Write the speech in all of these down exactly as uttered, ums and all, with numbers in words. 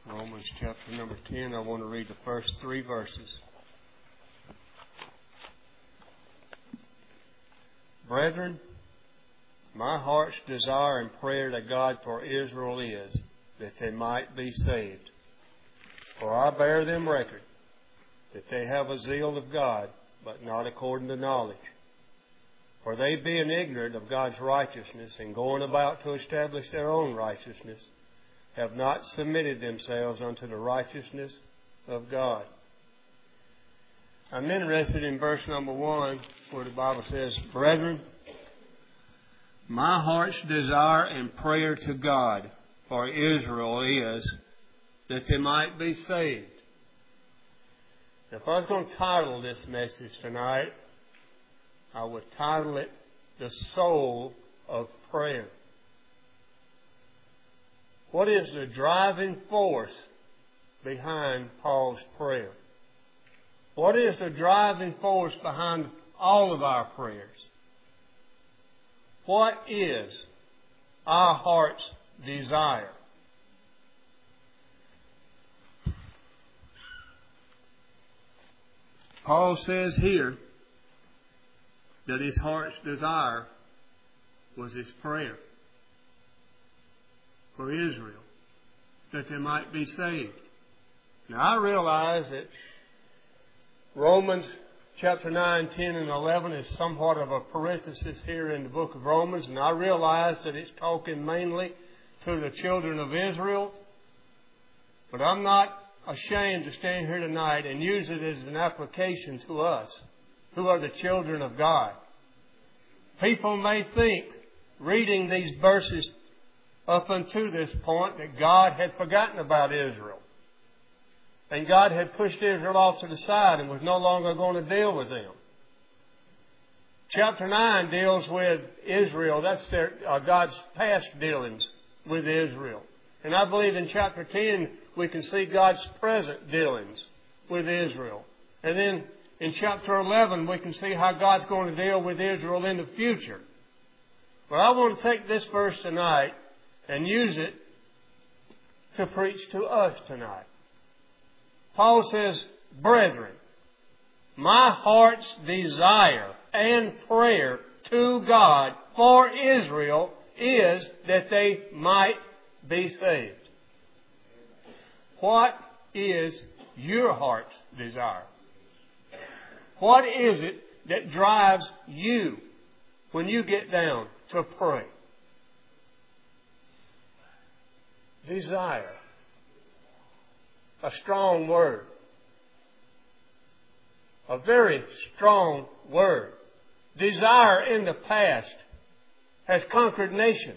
Romans chapter number ten. I want to read the first three verses. Brethren, my heart's desire and prayer to God for Israel is that they might be saved. For I bear them record that they have a zeal of God, but not according to knowledge. For they, being ignorant of God's righteousness and going about to establish their own righteousness, have not submitted themselves unto the righteousness of God. I'm interested in verse number one, where the Bible says, Brethren, my heart's desire and prayer to God for Israel is that they might be saved. Now, if I was going to title this message tonight, I would title it, The Soul of Prayer. What is the driving force behind Paul's prayer? What is the driving force behind all of our prayers? What is our heart's desire? Paul says here that his heart's desire was his prayer for Israel, that they might be saved. Now, I realize that Romans chapter nine, ten, and eleven is somewhat of a parenthesis here in the book of Romans, and I realize that it's talking mainly to the children of Israel. But I'm not ashamed to stand here tonight and use it as an application to us, who are the children of God. People may think, reading these verses up until this point, that God had forgotten about Israel. And God had pushed Israel off to the side and was no longer going to deal with them. Chapter nine deals with Israel. That's their, uh, God's past dealings with Israel. And I believe in chapter ten we can see God's present dealings with Israel. And then in chapter eleven we can see how God's going to deal with Israel in the future. But I want to take this verse tonight and use it to preach to us tonight. Paul says, Brethren, my heart's desire and prayer to God for Israel is that they might be saved. What is your heart's desire? What is it that drives you when you get down to pray? Desire. A strong word. A very strong word. Desire in the past has conquered nations.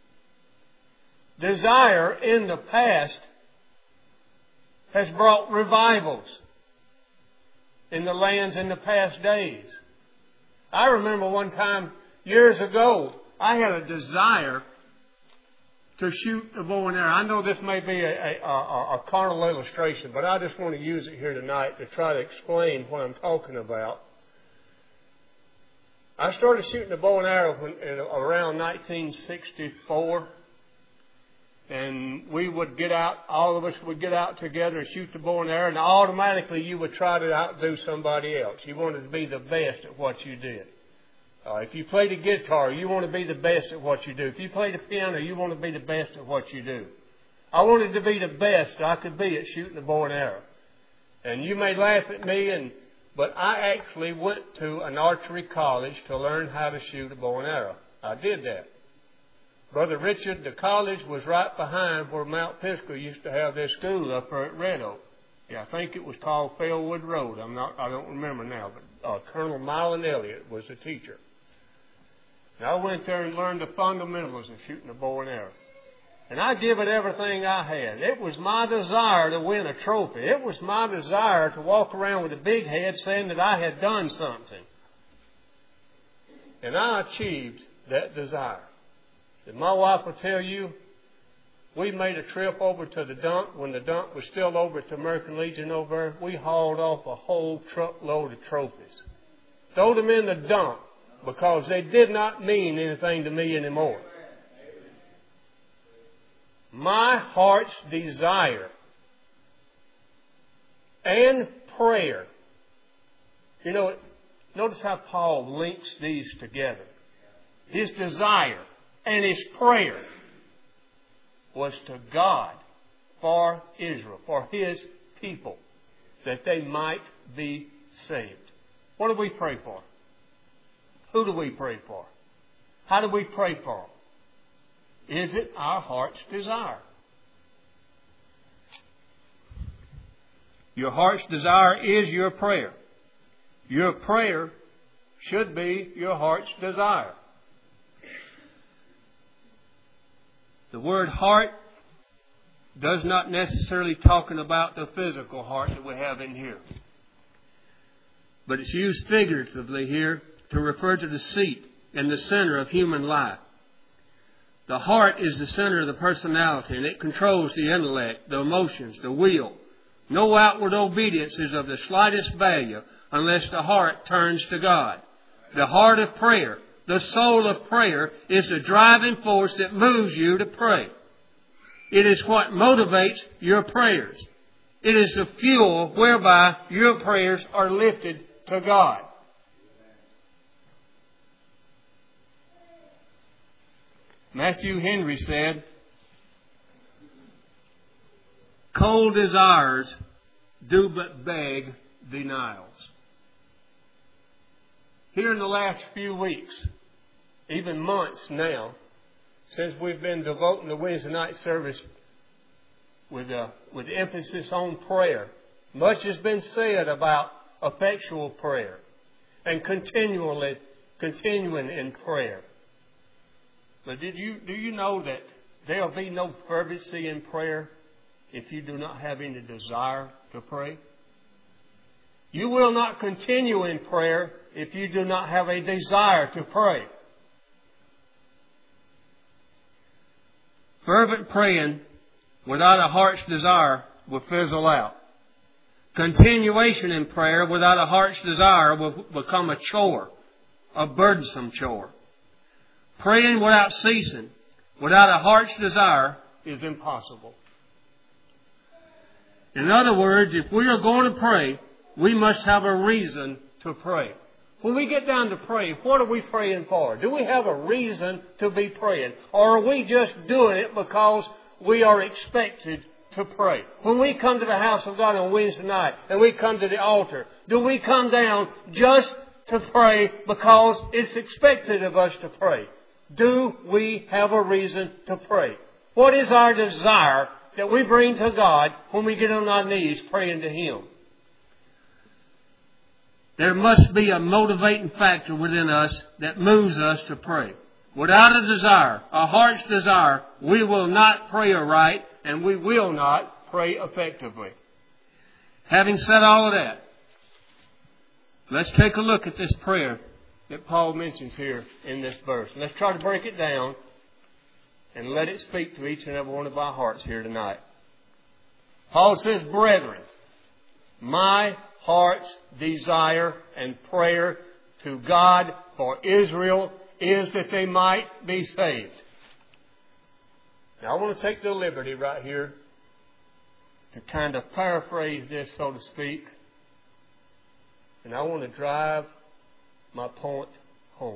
Desire in the past has brought revivals in the lands in the past days. I remember one time years ago, I had a desire to shoot a bow and arrow. I know this may be a, a, a, a carnal illustration, but I just want to use it here tonight to try to explain what I'm talking about. I started shooting a bow and arrow when, in, around nineteen sixty-four. And we would get out, all of us would get out together and shoot the bow and arrow, and automatically you would try to outdo somebody else. You wanted to be the best at what you did. Uh, if you played the guitar, you want to be the best at what you do. If you play the piano, you want to be the best at what you do. I wanted to be the best I could be at shooting the bow and arrow. And you may laugh at me, and but I actually went to an archery college to learn how to shoot a bow and arrow. I did that. Brother Richard, the college was right behind where Mount Pisgah used to have their school up there at Red Oak. Yeah, I think it was called Fellwood Road. I'm not, I don't remember now, but uh, Colonel Mylon Elliott was the teacher. And I went there and learned the fundamentals of shooting a bow and arrow. And I give it everything I had. It was my desire to win a trophy. It was my desire to walk around with a big head saying that I had done something. And I achieved that desire. And my wife will tell you, we made a trip over to the dump. When the dump was still over at the American Legion over there, we hauled off a whole truckload of trophies. Throw them in the dump because they did not mean anything to me anymore. My heart's desire and prayer. You know, notice how Paul links these together. His desire and his prayer was to God for Israel, for His people, that they might be saved. What do we pray for? Who do we pray for? How do we pray for them? Is it our heart's desire? Your heart's desire is your prayer. Your prayer should be your heart's desire. The word heart does not necessarily talking about the physical heart that we have in here. But it's used figuratively here to refer to the seat and the center of human life. The heart is the center of the personality, and it controls the intellect, the emotions, the will. No outward obedience is of the slightest value unless the heart turns to God. The heart of prayer, the soul of prayer, is the driving force that moves you to pray. It is what motivates your prayers. It is the fuel whereby your prayers are lifted to God. Matthew Henry said, "Cold desires do but beg denials." Here in the last few weeks, even months now, since we've been devoting the Wednesday night service with, uh, with emphasis on prayer, much has been said about effectual prayer and continually continuing in prayer. But did you do you know that there will be no fervency in prayer if you do not have any desire to pray? You will not continue in prayer if you do not have a desire to pray. Fervent praying without a heart's desire will fizzle out. Continuation in prayer without a heart's desire will become a chore, a burdensome chore. Praying without ceasing, without a heart's desire, is impossible. In other words, if we are going to pray, we must have a reason to pray. When we get down to pray, what are we praying for? Do we have a reason to be praying? Or are we just doing it because we are expected to pray? When we come to the house of God on Wednesday night and we come to the altar, do we come down just to pray because it's expected of us to pray? Do we have a reason to pray? What is our desire that we bring to God when we get on our knees praying to Him? There must be a motivating factor within us that moves us to pray. Without a desire, a heart's desire, we will not pray aright and we will not pray effectively. Having said all of that, let's take a look at this prayer that Paul mentions here in this verse. Let's try to break it down and let it speak to each and every one of our hearts here tonight. Paul says, "Brethren, my heart's desire and prayer to God for Israel is that they might be saved." Now I want to take the liberty right here to kind of paraphrase this, so to speak. And I want to drive my point home.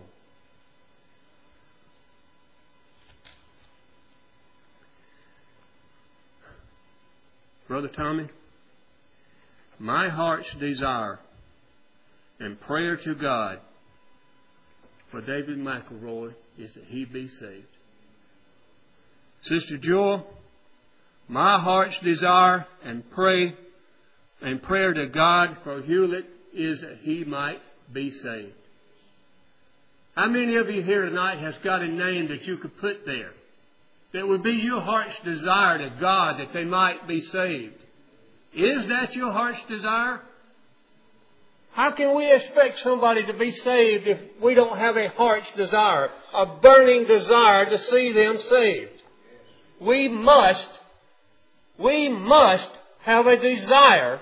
Brother Tommy, my heart's desire and prayer to God for David McElroy is that he be saved. Sister Jewel, my heart's desire and pray and prayer to God for Hewlett is that he might be saved. How many of you here tonight has got a name that you could put there that would be your heart's desire to God that they might be saved? Is that your heart's desire? How can we expect somebody to be saved if we don't have a heart's desire, a burning desire to see them saved? We must, we must have a desire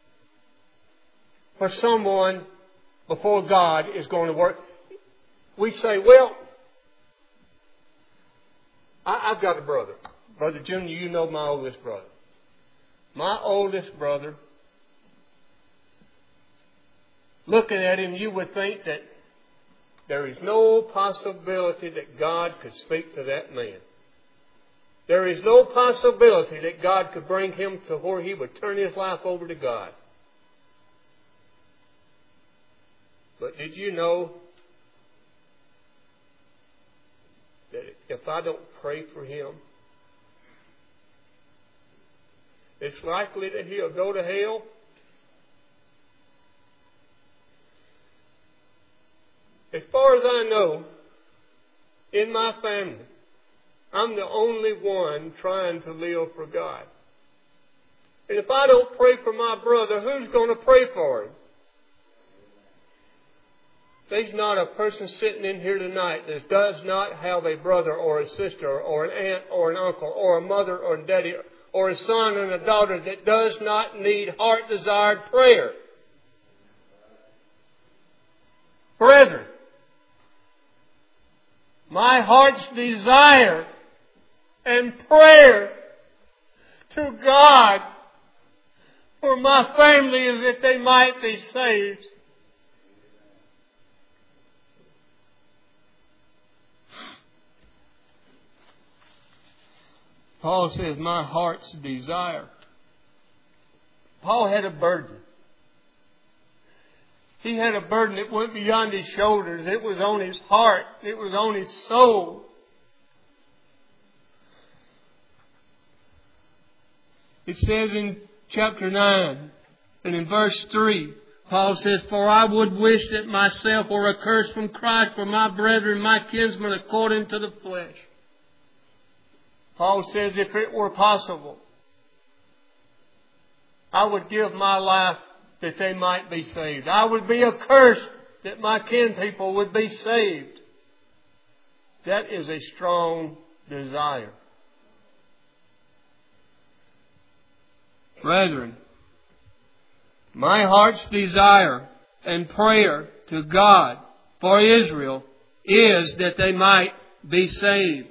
for someone before God is going to work. We say, well, I, I've got a brother. Brother Junior, you know my oldest brother. My oldest brother looking at him, you would think that there is no possibility that God could speak to that man. There is no possibility that God could bring him to where he would turn his life over to God. But did you know that if I don't pray for him, it's likely that he'll go to hell? As far as I know, in my family, I'm the only one trying to live for God. And if I don't pray for my brother, who's going to pray for him? There's not a person sitting in here tonight that does not have a brother or a sister or an aunt or an uncle or a mother or a daddy or a son and a daughter that does not need heart-desired prayer. Brethren, my heart's desire and prayer to God for my family is that they might be saved. Paul says, my heart's desire. Paul had a burden. He had a burden that went beyond his shoulders. It was on his heart. It was on his soul. It says in chapter nine and in verse three, Paul says, for I would wish that myself were accursed from Christ for my brethren, my kinsmen, according to the flesh. Paul says, if it were possible, I would give my life that they might be saved. I would be accursed that my kin people would be saved. That is a strong desire. Brethren, my heart's desire and prayer to God for Israel is that they might be saved.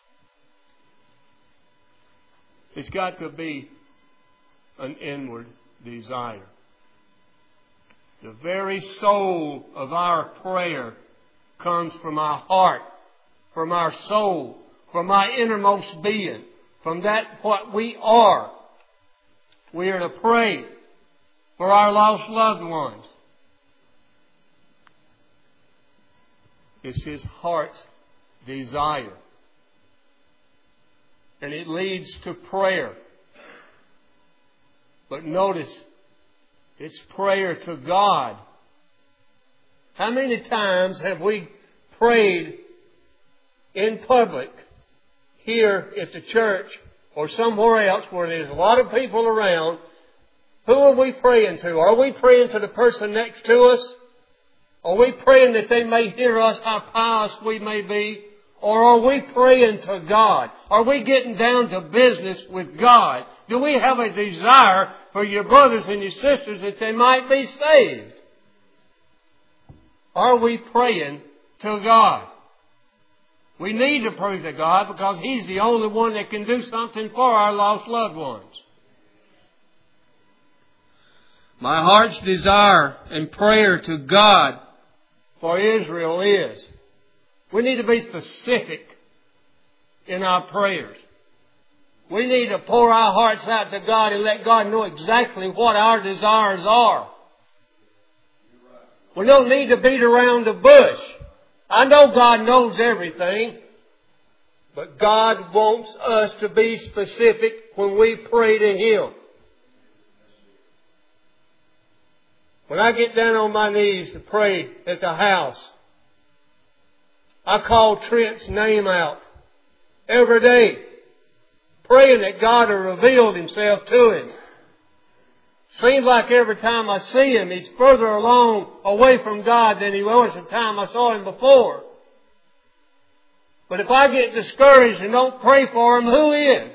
It's got to be an inward desire. The very soul of our prayer comes from our heart, from our soul, from our innermost being, from that what we are. We are to pray for our lost loved ones. It's his heart's desire. And it leads to prayer. But notice, it's prayer to God. How many times have we prayed in public, here at the church, or somewhere else where there's a lot of people around? Who are we praying to? Are we praying to the person next to us? Are we praying that they may hear us, how pious we may be? Or are we praying to God? Are we getting down to business with God? Do we have a desire for your brothers and your sisters that they might be saved? Are we praying to God? We need to pray to God because He's the only one that can do something for our lost loved ones. My heart's desire and prayer to God for Israel is, we need to be specific in our prayers. We need to pour our hearts out to God and let God know exactly what our desires are. We don't need to beat around the bush. I know God knows everything, but God wants us to be specific when we pray to Him. When I get down on my knees to pray at the house, I call Trent's name out every day, praying that God will reveal Himself to him. Seems like every time I see him, he's further along away from God than he was the time I saw him before. But if I get discouraged and don't pray for him, who is?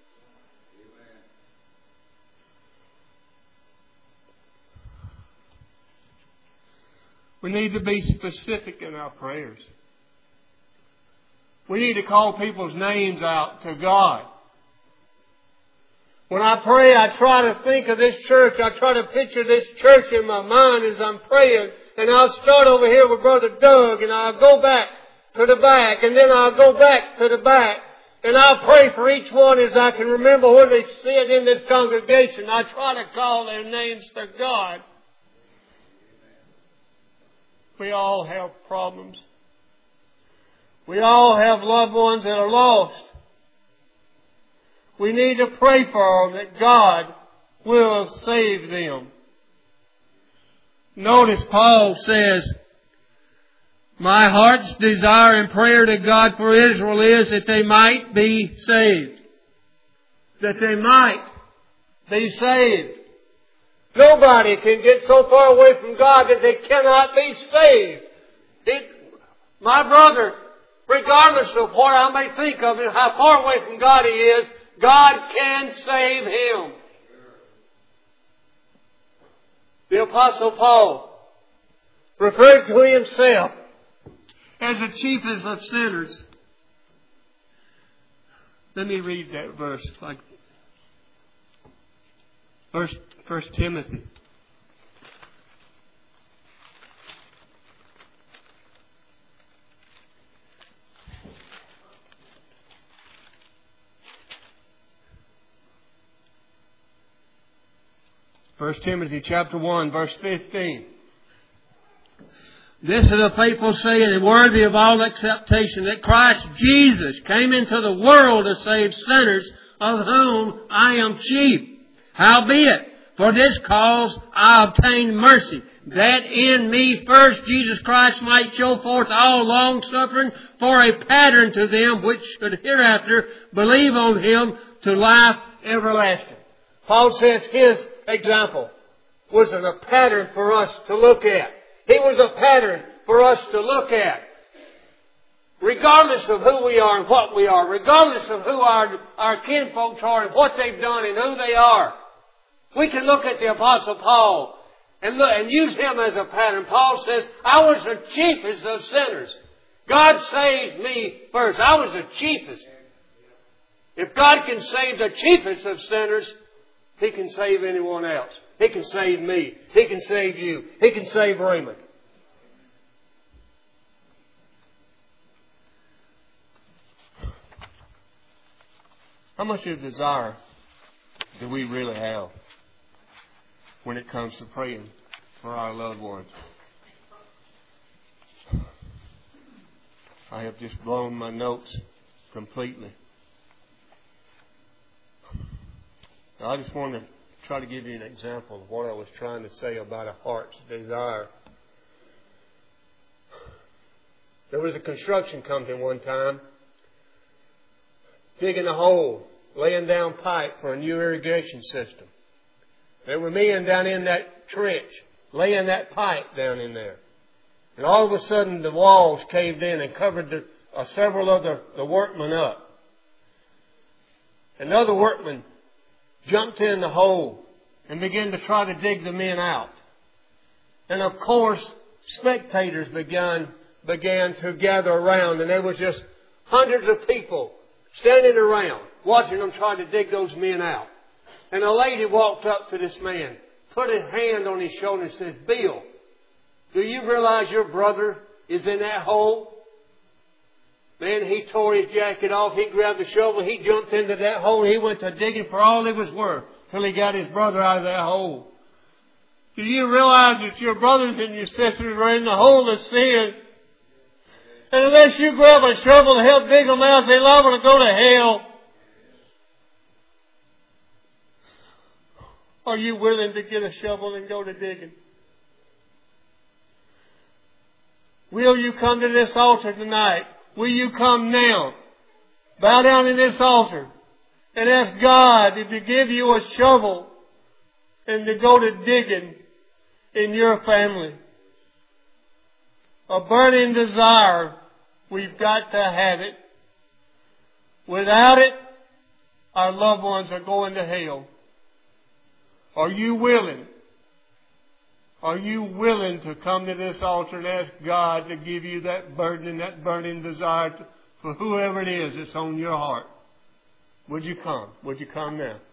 We need to be specific in our prayers. We need to call people's names out to God. When I pray, I try to think of this church. I try to picture this church in my mind as I'm praying. And I'll start over here with Brother Doug, and I'll go back to the back, and then I'll go back to the back. And I'll pray for each one as I can remember where they sit in this congregation. I try to call their names to God. We all have problems. We all have loved ones that are lost. We need to pray for them that God will save them. Notice Paul says, my heart's desire and prayer to God for Israel is that they might be saved. That they might be saved. Nobody can get so far away from God that they cannot be saved. It, my brother, regardless of what I may think of him, how far away from God he is, God can save him. The Apostle Paul referred to himself as the chiefest of sinners. Let me read that verse. Like First, First Timothy. First Timothy chapter one, verse fifteen. This is a faithful saying and worthy of all acceptation, that Christ Jesus came into the world to save sinners, of whom I am chief. Howbeit, for this cause I obtained mercy, that in me first Jesus Christ might show forth all long suffering for a pattern to them which should hereafter believe on Him to life everlasting. Paul says his example was a pattern for us to look at. He was a pattern for us to look at. Regardless of who we are and what we are, regardless of who our, our kinfolks are and what they've done and who they are, we can look at the Apostle Paul and look and use him as a pattern. Paul says, I was the chiefest of sinners. God saved me first. I was the chiefest. If God can save the chiefest of sinners, He can save anyone else. He can save me. He can save you. He can save Raymond. How much of desire do we really have when it comes to praying for our loved ones? I have just blown my notes completely. I just want to try to give you an example of what I was trying to say about a heart's desire. There was a construction company one time digging a hole, laying down pipe for a new irrigation system. They were men down in that trench, laying that pipe down in there. And all of a sudden the walls caved in and covered the, uh, several of the, the workmen up. Another workman jumped in the hole and began to try to dig the men out. And of course, spectators began, began to gather around, and there was just hundreds of people standing around, watching them try to dig those men out. And a lady walked up to this man, put a hand on his shoulder and said, Bill, do you realize your brother is in that hole? Man, he tore his jacket off, he grabbed the shovel, he jumped into that hole, and he went to digging for all it was worth till he got his brother out of that hole. Do you realize that your brothers and your sisters are in the hole of sin? And unless you grab a shovel to help dig them out, they're liable to go to hell. Are you willing to get a shovel and go to digging? Will you come to this altar tonight? Will you come now? Bow down in this altar and ask God to give you a shovel and to go to digging in your family. A burning desire. We've got to have it. Without it, our loved ones are going to hell. Are you willing? Are you willing to come to this altar and ask God to give you that burden and that burning desire to, for whoever it is that's on your heart? Would you come? Would you come now?